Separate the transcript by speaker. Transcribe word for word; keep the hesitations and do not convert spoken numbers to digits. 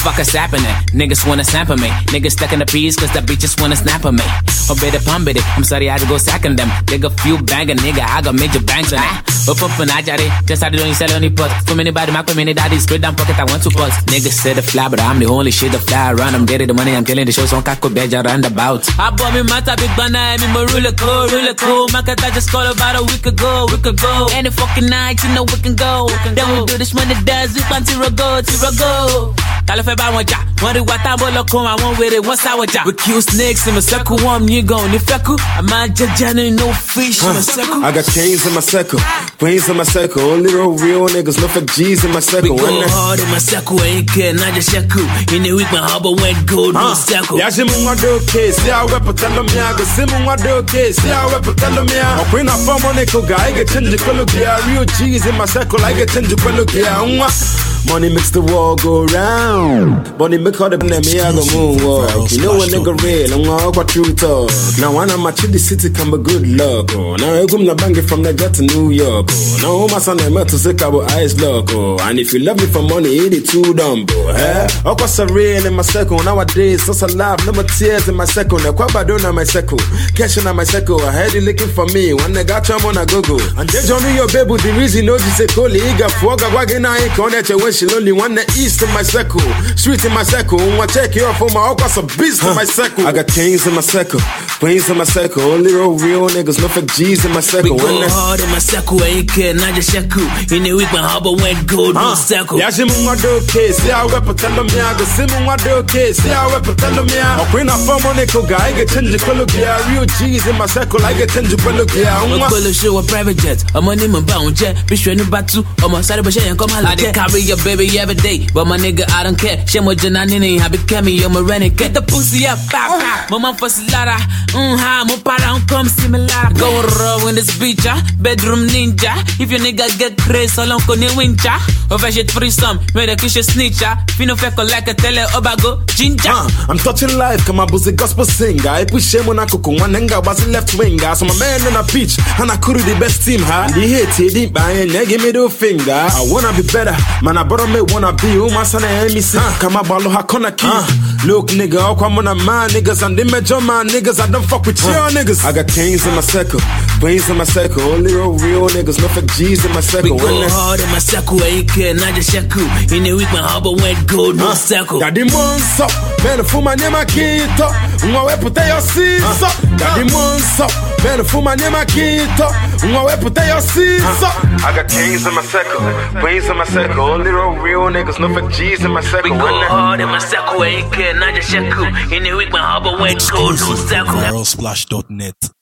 Speaker 1: fuck is happening? Niggas wanna sample me. Niggas stuck in the peas cause the bitches wanna snap on me. Oh, better pump it. I'm sorry, I had to go sacking them. Dig a few bang a nigga, I got major bangs on it. Up up and I got it. Just how to do you sell any pot. For many body, my community daddy, straight down pocket, I want to pot. Niggas say the fly, but I'm the only shit the fly around. I'm getting the money, I'm killing the show, so I'm kako beja roundabout. I bought me my big banana, me my ruler cool, ruler cool. My cat I just called about a week ago, week ago. Any fucking night, you know we can go. We can then go. We do this money does, we want to go, to go. California, one ja, one the water bolo come, I want with it, one sour ja. We kill snakes in my circle, one you go, ni feku. I'm a jajana, no fish in my circle.
Speaker 2: I got chains in my circle, queens in my circle. Only real real niggas, no fake G's in my circle.
Speaker 1: We go hard in my circle, ain't care, not just shaku. In the week, my harbor went gold, no circle.
Speaker 2: Yeah, she move my do case, see how we pretend to me. I go see my do case, see how we pretend to me. I'm queen of form on echo guy, I get change the color gear. Real G's in my circle, I get change the color gear. Money makes the world go round. Money make all the name me I go moonwalk. You know a nigga real, I'm all what true talk. Now when I'm at the city come a good luck. Now I come to bang it from the jet to New York. Now my son I met to say cabo eyes lock. And if you love me for money, eat it too dumb. Eh? I got so real in my circle nowadays. So alive, no more tears in my circle. Now quite bad on my circle. Cash on my circle. I heard you looking for me. When I got you on a go-go. And they join me your baby. The reason knows you say Coley. He got four wagon. I can't let you. She only one the east in my circle, street in my circle. I check you off for my all a beast in my circle. I got chains in my circle, queens in my circle. Only real real niggas, no fake G's in my circle.
Speaker 1: We go hard in my circle, ain't care, not just shaku. In the week my harbor went gold, no circle.
Speaker 2: Yeah, she move my do case, see how we pretend to me. I go see my do case, see how we pretend to me. I'm queen of form on echo guy, I get change the color gear. Real G's in my circle, I get change the color gear.
Speaker 1: I'm gonna show a private jet. I'm on him bound jet. Be sure you batu. I'm a side of a and come out. I carry your baby every day, but my nigga, I don't care. She mo janani, I became me, you're my renegade. Get the pussy up, pop, pop. Mama for Silada, mm ha, mo para, come similar. Go raw in this beach, ah, bedroom ninja. If your nigga get crazy, so long con wincha. Over shit free some, made a kiss snitcher. Fino feko like a tele obago, ginger.
Speaker 2: Uh, I'm touching life, come on, buzzy gospel singer. I push him when I cook one nigga was left winger. So my man on a beach, and I could do the best team, huh? The hate, he didn't buy and give me the finger. I wanna be better, man, I brought me wanna be who my son and me see. Come on, balo hakona key. Look, nigga, I'll come on a man, niggas, and they major man, niggas. I don't fuck with you, uh, niggas. I got chains in my circle, queens in my circle. Only real real niggas, no fake G's in my circle.
Speaker 1: We go hard in my circle, ain't care, not just shaku. In the week, my harbor went gold, no circle.
Speaker 2: Got the months up, man, for my name, I can't talk. Unga put your seats up. Got the months up, man, for my name, I can't talk. Unga put your seats up. I got chains in my circle, queens in my circle. Only real real niggas, no fake G's in my circle.
Speaker 1: We go hard in my circle, ain't care, not just shaku. In the week, my harbor went gold, no circle.
Speaker 3: viral splash dot net